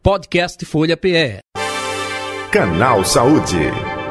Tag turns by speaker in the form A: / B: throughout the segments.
A: Podcast Folha PE.
B: Canal Saúde.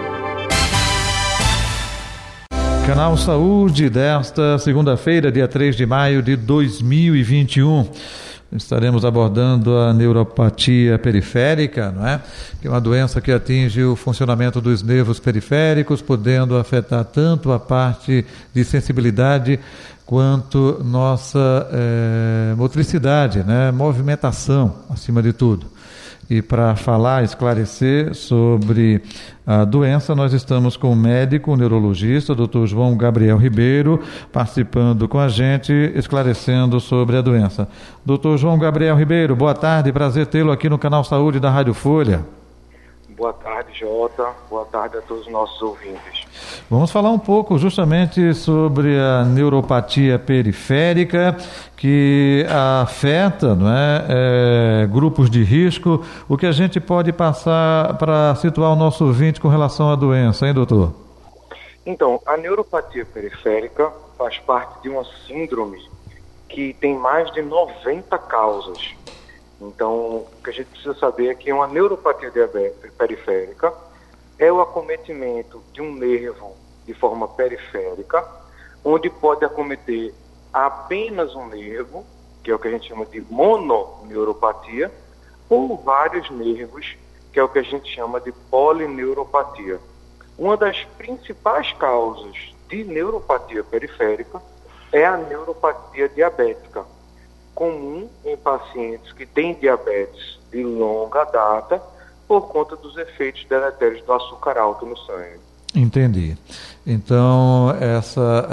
C: Canal Saúde desta segunda-feira, dia 3 de maio de 2021. Estaremos abordando a neuropatia periférica, não é? Que é uma doença que atinge o funcionamento dos nervos periféricos, podendo afetar tanto a parte de sensibilidade quanto nossa motricidade, né? Movimentação, acima de tudo. E para falar, esclarecer sobre a doença, nós estamos com o médico, o neurologista, Dr. João Gabriel Ribeiro, participando com a gente, esclarecendo sobre a doença. Dr. João Gabriel Ribeiro, boa tarde, prazer tê-lo aqui no Canal Saúde da Rádio Folha.
D: Boa tarde, Jota. Boa tarde a todos os nossos ouvintes.
C: Vamos falar um pouco justamente sobre a neuropatia periférica que afeta, não é, grupos de risco. O que a gente pode passar para situar o nosso ouvinte com relação à doença, hein, doutor?
D: Então, a neuropatia periférica faz parte de uma síndrome que tem mais de 90 causas. Então, o que a gente precisa saber é que uma neuropatia periférica é o acometimento de um nervo de forma periférica, onde pode acometer apenas um nervo, que é o que a gente chama de mononeuropatia, ou vários nervos, que é o que a gente chama de polineuropatia. Uma das principais causas de neuropatia periférica é a neuropatia diabética, comum em pacientes que têm diabetes de longa data por conta dos efeitos deletérios do açúcar alto no sangue.
C: Entendi. Então, essa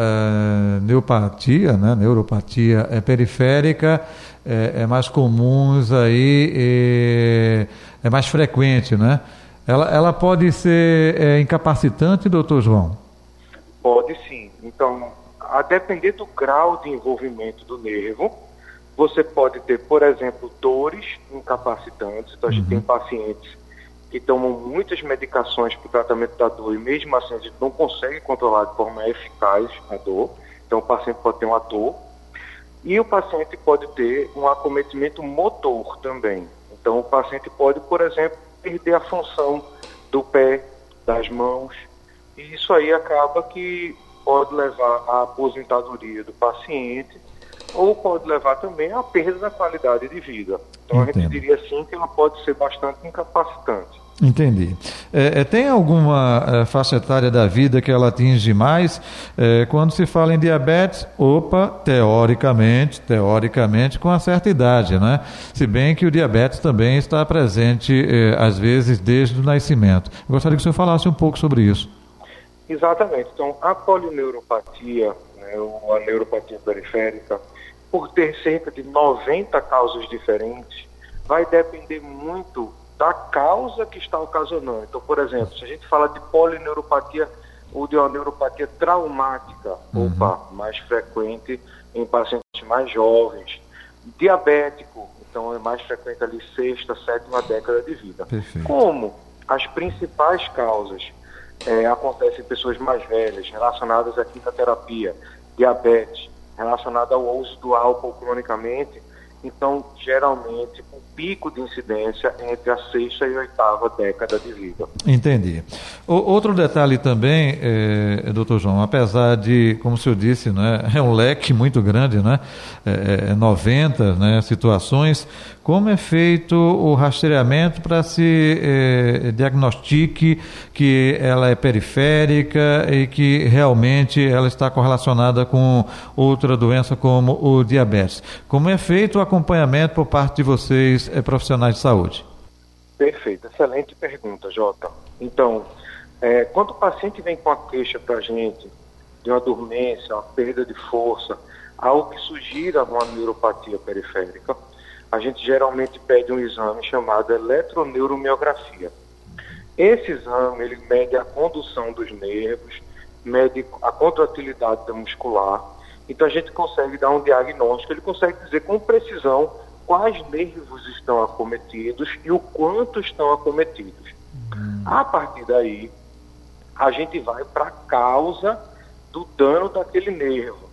C: neuropatia periférica é mais comum aí, é mais frequente, né? Ela pode ser incapacitante, doutor João?
D: Pode sim. Então, a depender do grau de envolvimento do nervo, você pode ter, por exemplo, dores incapacitantes. Então, a gente tem pacientes que tomam muitas medicações para o tratamento da dor e mesmo assim a gente não consegue controlar de forma eficaz a dor. Então, o paciente pode ter uma dor e o paciente pode ter um acometimento motor também. Então, o paciente pode, por exemplo, perder a função do pé, das mãos, e isso aí acaba que pode levar à aposentadoria do paciente ou pode levar também à perda da qualidade de vida. Então, a gente diria sim que ela pode ser bastante incapacitante.
C: Entendi. Tem alguma faixa etária da vida que ela atinge mais? Quando se fala em diabetes, teoricamente, com uma certa idade, né? Se bem que o diabetes também está presente, às vezes, desde o nascimento. Eu gostaria que o senhor falasse um pouco sobre isso.
D: Exatamente. Então, a polineuropatia, né, ou a neuropatia periférica, por ter cerca de 90 causas diferentes, vai depender muito da causa que está ocasionando. Então, por exemplo, se a gente fala de polineuropatia ou de uma neuropatia traumática, mais frequente em pacientes mais jovens. Diabético, então é mais frequente ali 6ª, 7ª década de vida.
C: Perfeito.
D: Como as principais causas acontecem em pessoas mais velhas, relacionadas à quimioterapia, diabetes, relacionada ao uso do álcool cronicamente, então, geralmente, o pico de incidência é entre a 6ª e 8ª década de vida.
C: Entendi. Outro detalhe também, doutor João, apesar de, como o senhor disse, né, é um leque muito grande, né, 90 situações, como é feito o rastreamento para se diagnostique que ela é periférica e que realmente ela está correlacionada com outra doença como o diabetes? Como é feito o acompanhamento por parte de vocês, profissionais de saúde?
D: Perfeito, excelente pergunta, Jota. Então, quando o paciente vem com a queixa para a gente de uma dormência, uma perda de força, algo que sugira uma neuropatia periférica, a gente geralmente pede um exame chamado eletroneuromiografia. Esse exame, ele mede a condução dos nervos, mede a contratilidade muscular. Então, a gente consegue dar um diagnóstico, ele consegue dizer com precisão quais nervos estão acometidos e o quanto estão acometidos. A partir daí, a gente vai para a causa do dano daquele nervo.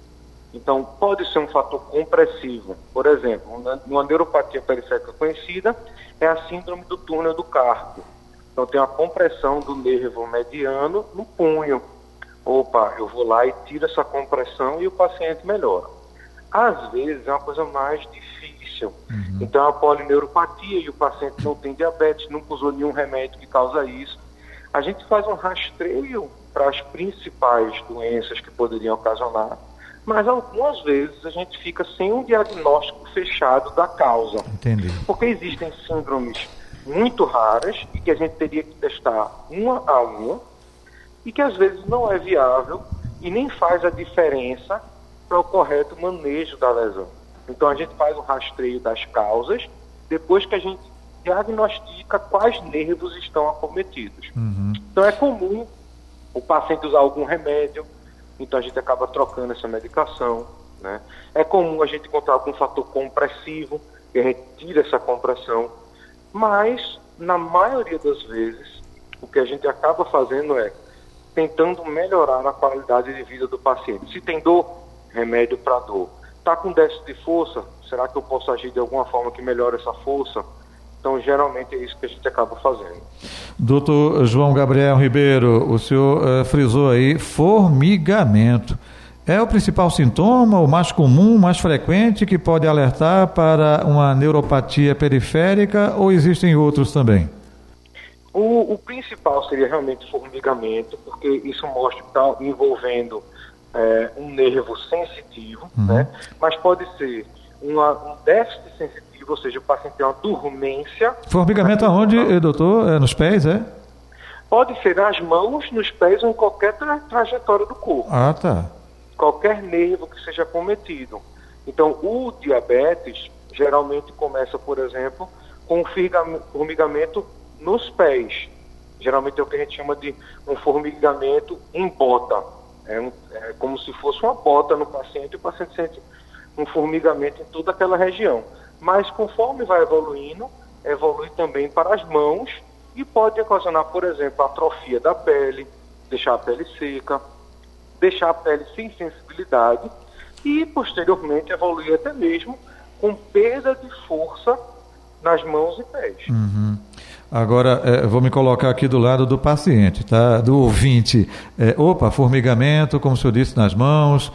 D: Então, pode ser um fator compressivo. Por exemplo, uma neuropatia periférica conhecida é a síndrome do túnel do carpo. Então, tem uma compressão do nervo mediano no punho. Opa, eu vou lá e tiro essa compressão e o paciente melhora. Às vezes, é uma coisa mais difícil. Então, é uma polineuropatia e o paciente não tem diabetes, nunca usou nenhum remédio que causa isso. A gente faz um rastreio para as principais doenças que poderiam ocasionar, mas algumas vezes a gente fica sem um diagnóstico fechado da causa.
C: Entendi.
D: Porque existem síndromes muito raras e que a gente teria que testar uma a uma e que às vezes não é viável e nem faz a diferença para o correto manejo da lesão. Então a gente faz o rastreio das causas depois que a gente diagnostica quais nervos estão acometidos. Então é comum o paciente usar algum remédio, então a gente acaba trocando essa medicação, né? É comum a gente encontrar algum fator compressivo, e a gente tira essa compressão, mas na maioria das vezes o que a gente acaba fazendo é tentando melhorar a qualidade de vida do paciente. Se tem dor, remédio para dor. Está com déficit de força, será que eu posso agir de alguma forma que melhore essa força? Então, geralmente, é isso que a gente acaba fazendo.
C: Doutor João Gabriel Ribeiro, o senhor frisou aí formigamento. É o principal sintoma, o mais comum, mais frequente, que pode alertar para uma neuropatia periférica ou existem outros também?
D: O principal seria realmente formigamento, porque isso mostra que está envolvendo um nervo sensitivo, né? Mas pode ser um déficit sensitivo, ou seja, o paciente tem uma dormência.
C: Formigamento aonde, doutor? É nos pés, é?
D: Pode ser nas mãos, nos pés ou em qualquer trajetória do corpo.
C: Ah, tá.
D: Qualquer nervo que seja acometido. Então, o diabetes geralmente começa, por exemplo, com formigamento nos pés. Geralmente é o que a gente chama de um formigamento em bota. É como se fosse uma bota no paciente, e o paciente sente um formigamento em toda aquela região. Mas conforme vai evoluindo, evolui também para as mãos e pode ocasionar, por exemplo, a atrofia da pele, deixar a pele seca, deixar a pele sem sensibilidade e, posteriormente, evoluir até mesmo com perda de força nas mãos e pés.
C: Agora, vou me colocar aqui do lado do paciente, tá? Do ouvinte. Formigamento, como o senhor disse, nas mãos,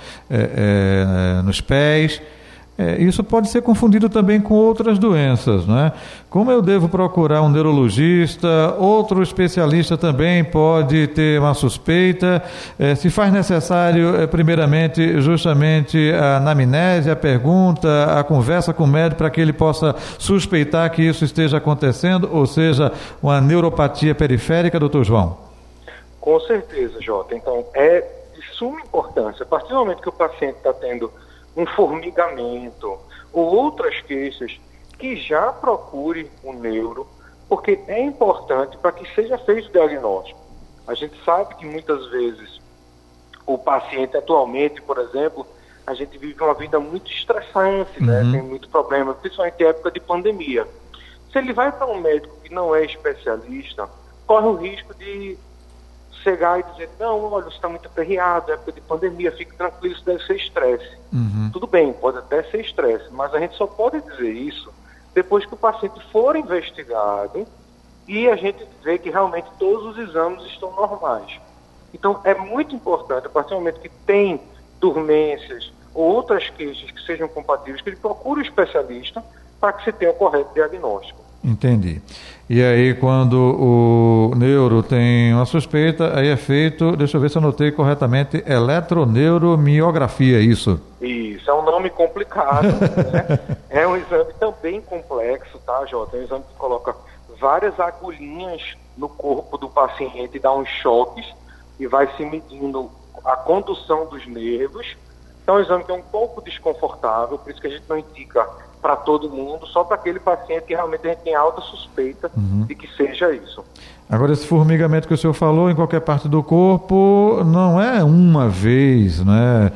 C: nos pés. Isso pode ser confundido também com outras doenças, não é? Como eu devo procurar um neurologista? Outro especialista também pode ter uma suspeita. Se faz necessário, primeiramente, justamente a anamnese, a pergunta, a conversa com o médico para que ele possa suspeitar que isso esteja acontecendo, ou seja, uma neuropatia periférica, doutor João?
D: Com certeza, Jota. Então, é de suma importância. A partir do momento que o paciente está tendo um formigamento ou outras queixas, que já procure um neuro, porque é importante para que seja feito o diagnóstico. A gente sabe que muitas vezes o paciente atualmente, por exemplo, a gente vive uma vida muito estressante, né? Tem muito problema, principalmente em época de pandemia. Se ele vai para um médico que não é especialista, corre o risco de chegar e dizer, não, olha, você está muito aperreado, é época de pandemia, fique tranquilo, isso deve ser estresse. Tudo bem, pode até ser estresse, mas a gente só pode dizer isso depois que o paciente for investigado e a gente vê que realmente todos os exames estão normais. Então, é muito importante, a partir do momento que tem dormências ou outras queixas que sejam compatíveis, que ele procure o especialista para que se tenha o correto diagnóstico.
C: Entendi. E aí, quando o neuro tem uma suspeita, aí é feito, deixa eu ver se eu anotei corretamente, eletroneuromiografia, isso?
D: Isso, é um nome complicado, né? É um exame também complexo, tá, Jota? É um exame que coloca várias agulhinhas no corpo do paciente, dá uns choques e vai se medindo a condução dos nervos. Então, é um exame que é um pouco desconfortável, por isso que a gente não indica para todo mundo, só para aquele paciente que realmente a gente tem alta suspeita de que seja isso.
C: Agora, esse formigamento que o senhor falou em qualquer parte do corpo não é uma vez, né?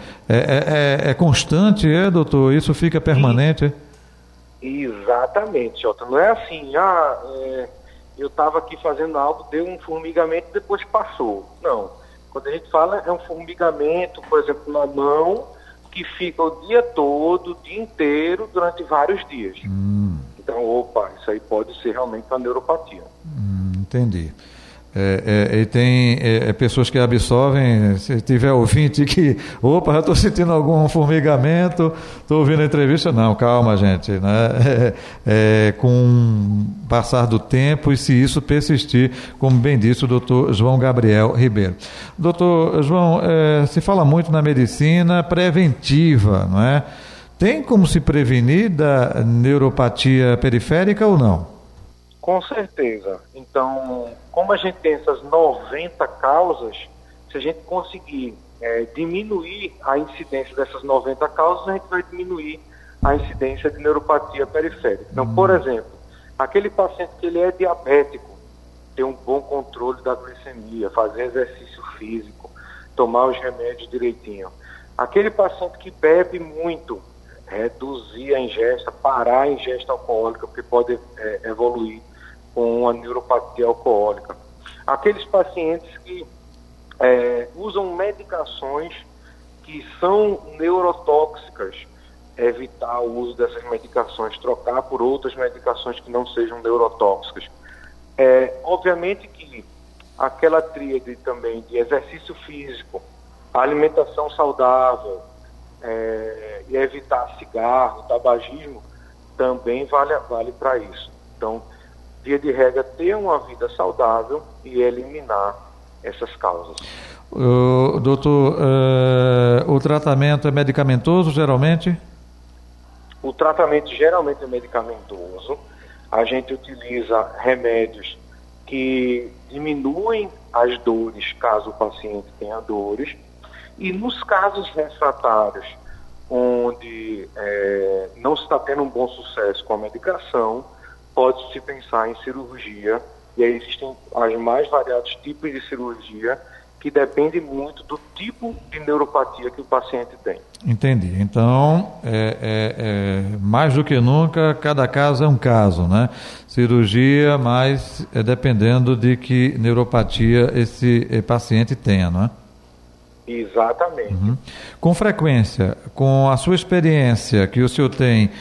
C: É constante, doutor? Isso fica permanente?
D: Exatamente, Jota. Não é assim, eu estava aqui fazendo algo, deu um formigamento e depois passou. Não. Quando a gente fala, é um formigamento, por exemplo, na mão, que fica o dia todo, o dia inteiro, durante vários dias. Então, isso aí pode ser realmente uma neuropatia.
C: Entendi. E tem pessoas que absorvem, se tiver ouvinte que, já estou sentindo algum formigamento, estou ouvindo a entrevista, não, calma gente, né? Com o passar do tempo e se isso persistir, como bem disse o doutor João Gabriel Ribeiro. Doutor João, se fala muito na medicina preventiva, não é? Tem como se prevenir da neuropatia periférica ou não?
D: Com certeza. Então, como a gente tem essas 90 causas, se a gente conseguir diminuir a incidência dessas 90 causas, a gente vai diminuir a incidência de neuropatia periférica. Então, por exemplo, aquele paciente que ele é diabético, ter um bom controle da glicemia, fazer exercício físico, tomar os remédios direitinho. Aquele paciente que bebe muito, reduzir a ingesta, parar a ingesta alcoólica, porque pode evoluir com uma neuropatia alcoólica. Aqueles pacientes que usam medicações que são neurotóxicas, evitar o uso dessas medicações, trocar por outras medicações que não sejam neurotóxicas. Obviamente que aquela tríade também de exercício físico, alimentação saudável, e evitar cigarro, tabagismo, também vale para isso. Então, via de regra, ter uma vida saudável e eliminar essas causas.
C: Doutor, o tratamento é medicamentoso, geralmente?
D: O tratamento geralmente é medicamentoso. A gente utiliza remédios que diminuem as dores, caso o paciente tenha dores. E nos casos refratários, onde não se está tendo um bom sucesso com a medicação, pode-se pensar em cirurgia, e aí existem os mais variados tipos de cirurgia, que depende muito do tipo de neuropatia que o paciente tem.
C: Entendi. Então, mais do que nunca, cada caso é um caso, né? Cirurgia, mas dependendo de que neuropatia esse paciente tenha, não é?
D: Exatamente.
C: Com frequência, com a sua experiência que o senhor tem,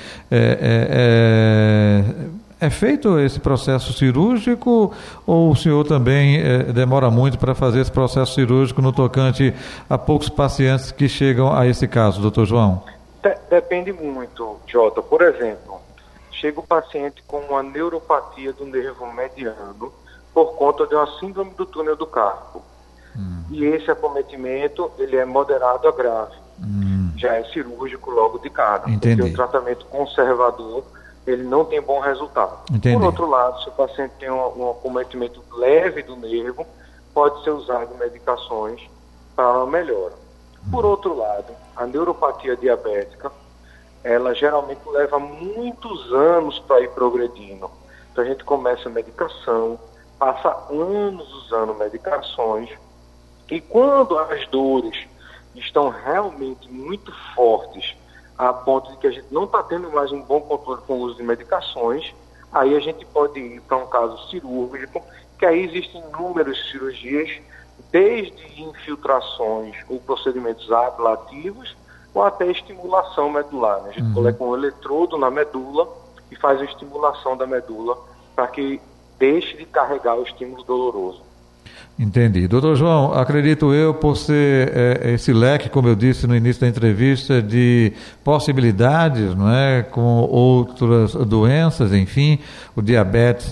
C: é feito esse processo cirúrgico ou o senhor também demora muito para fazer esse processo cirúrgico no tocante a poucos pacientes que chegam a esse caso, doutor João?
D: Depende muito, Jota. Por exemplo, chega o paciente com uma neuropatia do nervo mediano por conta de uma síndrome do túnel do carpo. E esse acometimento, ele é moderado a grave. Já é cirúrgico logo de cara.
C: Entendi.
D: Porque o tratamento conservador, ele não tem bom resultado.
C: Entendi.
D: Por outro lado, se o paciente tem um acometimento leve do nervo, pode ser usado medicações para uma melhora. Por outro lado, a neuropatia diabética, ela geralmente leva muitos anos para ir progredindo. Então a gente começa a medicação, passa anos usando medicações, e quando as dores estão realmente muito fortes, a ponto de que a gente não está tendo mais um bom controle com o uso de medicações, aí a gente pode ir para um caso cirúrgico, que aí existem inúmeras cirurgias, desde infiltrações ou procedimentos ablativos, ou até estimulação medular. A gente coloca um eletrodo na medula e faz a estimulação da medula para que deixe de carregar o estímulo doloroso.
C: Entendi. Doutor João, acredito eu, por ser esse leque, como eu disse no início da entrevista, de possibilidades, não é, com outras doenças, enfim, o diabetes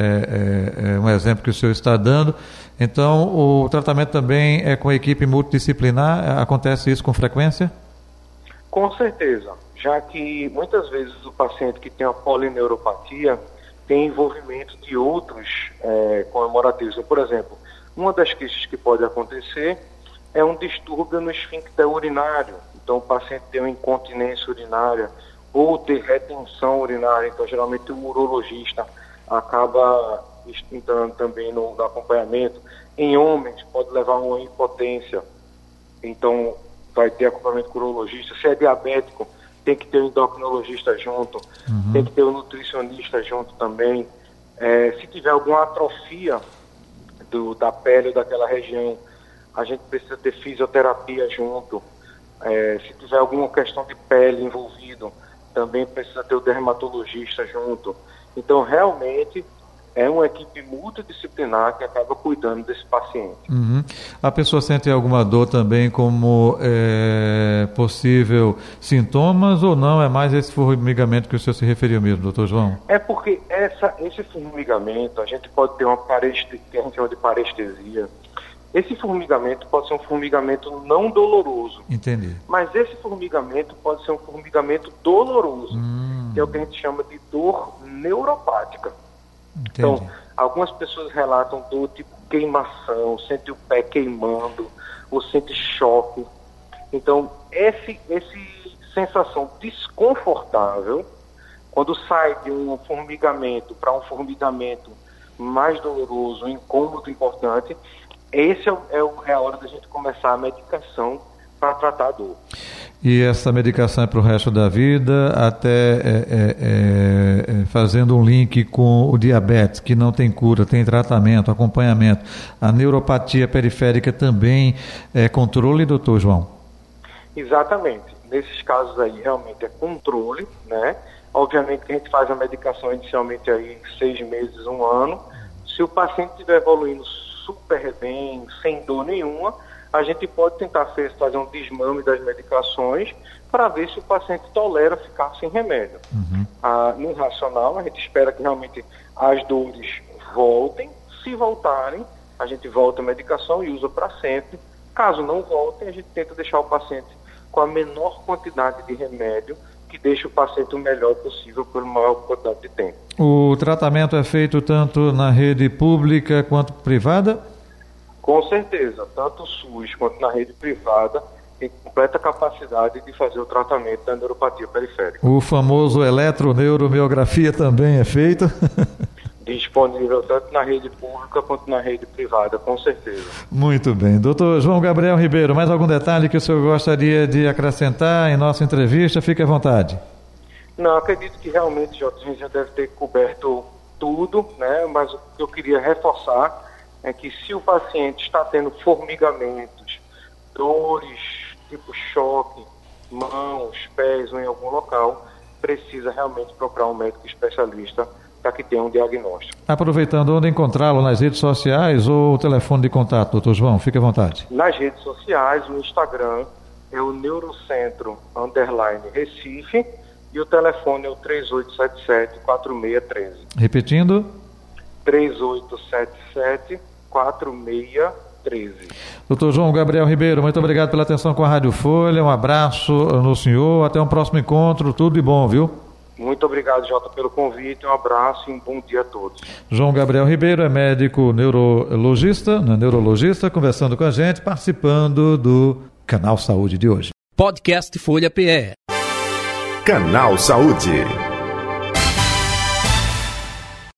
C: é um exemplo que o senhor está dando. Então, o tratamento também é com a equipe multidisciplinar? Acontece isso com frequência?
D: Com certeza, já que muitas vezes o paciente que tem a polineuropatia tem envolvimento de outros comemorativos. Por exemplo, uma das queixas que pode acontecer é um distúrbio no esfíncter urinário. Então, o paciente tem uma incontinência urinária ou ter retenção urinária. Então, geralmente, o urologista acaba entrando também no acompanhamento. Em homens, pode levar a uma impotência. Então, vai ter acompanhamento com o urologista. Se é diabético, tem que ter um endocrinologista junto. Tem que ter um nutricionista junto também. Se tiver alguma atrofia da pele ou daquela região, a gente precisa ter fisioterapia junto. Se tiver alguma questão de pele envolvido, também precisa ter o dermatologista junto. Então, realmente, é uma equipe multidisciplinar que acaba cuidando desse paciente.
C: Uhum. A pessoa sente alguma dor também como possível sintomas ou não? É mais esse formigamento que o senhor se referiu mesmo, doutor João?
D: É porque esse formigamento, a gente pode ter que a gente chama de parestesia. Esse formigamento pode ser um formigamento não doloroso.
C: Entendi.
D: Mas esse formigamento pode ser um formigamento doloroso, que é o que a gente chama de dor neuropática.
C: Entendi.
D: Então, algumas pessoas relatam dor tipo queimação, sente o pé queimando, ou sente choque. Então, essa sensação desconfortável, quando sai de um formigamento para um formigamento mais doloroso, um incômodo importante, é a hora da gente começar a medicação para tratar a dor.
C: E essa medicação é para o resto da vida, até fazendo um link com o diabetes, que não tem cura, tem tratamento, acompanhamento. A neuropatia periférica também é controle, doutor João?
D: Exatamente. Nesses casos aí, realmente é controle, né? Obviamente que a gente faz a medicação inicialmente aí 6 meses, 1 ano. Se o paciente estiver evoluindo super bem, sem dor nenhuma, a gente pode tentar fazer um desmame das medicações para ver se o paciente tolera ficar sem remédio. Uhum. No racional, a gente espera que realmente as dores voltem. Se voltarem, a gente volta a medicação e usa para sempre. Caso não voltem, a gente tenta deixar o paciente com a menor quantidade de remédio, que deixe o paciente o melhor possível por maior quantidade de tempo.
C: O tratamento é feito tanto na rede pública quanto privada?
D: Com certeza, tanto o SUS quanto na rede privada tem completa capacidade de fazer o tratamento da neuropatia periférica.
C: O famoso eletroneuromiografia também é feito?
D: Disponível tanto na rede pública quanto na rede privada, com certeza.
C: Muito bem. Doutor João Gabriel Ribeiro, mais algum detalhe que o senhor gostaria de acrescentar em nossa entrevista? Fique à vontade.
D: Não, acredito que realmente, Jota, a gente já deve ter coberto tudo, né? Mas o que eu queria reforçar é que se o paciente está tendo formigamentos, dores, tipo choque, mãos, pés ou em algum local, precisa realmente procurar um médico especialista para que tenha um diagnóstico. Aproveitando,
C: onde encontrá-lo, nas redes sociais ou o telefone de contato, doutor João? Fique à vontade.
D: Nas redes sociais, o Instagram é o Neurocentro_Recife e o telefone é o 3877-4613.
C: Repetindo?
D: 3877-4613.
C: Doutor João Gabriel Ribeiro, muito obrigado pela atenção com a Rádio Folha, um abraço no senhor, até um próximo encontro, tudo de bom, viu?
D: Muito obrigado, Jota, pelo convite, um abraço e um bom dia a todos.
C: João Gabriel Ribeiro é médico neurologista, conversando com a gente, participando do Canal Saúde de hoje.
A: Podcast Folha PE.
B: Canal Saúde.